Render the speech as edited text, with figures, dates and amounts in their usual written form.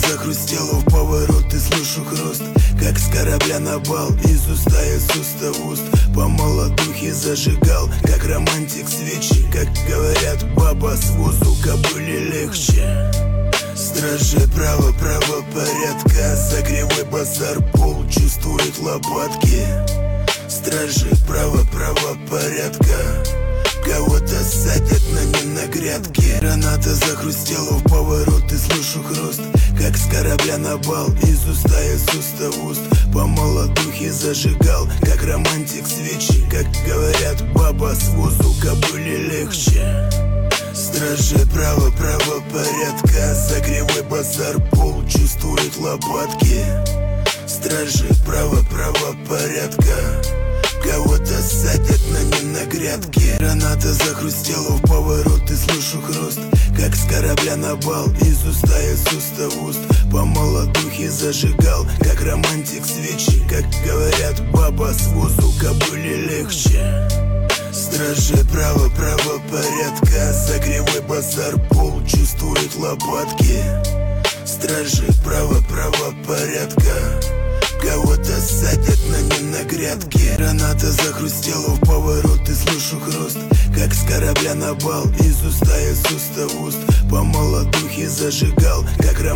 захрустела в поворот и слышу хруст, как с корабля на бал, из уста в уст. По молодухе зажигал, как романтик свечи, как говорят, баба с возу кобыле легче. Стражи правопорядка, за кривой базар пол чувствует лопатки. Стражи правопорядка, кого-то садят, но не на грядке. Граната захрустела в поворот и слышу хруст, как с корабля на бал, из уста в уст. По молодухе зажигал, как романтик свечи, как говорят, баба с возу кобыле легче. Стражи правопорядка, за кривой базар пол чувствует лопатки. Стражи правопорядка, кого-то садят, но не на грядке. Граната захрустела в поворот и слышу хруст, как с корабля на бал, из уста в уст. По молодухе зажигал, как романтик свечи, как говорят, баба с возу кобыле легче. Стражи правопорядка, за кривой базар пол чувствует лопатки. Стражи правопорядка, кого-то садят, но не на грядке. Граната захрустела в поворот и слышу хруст, как с корабля на бал, из уста в уст. По молодухе зажигал, как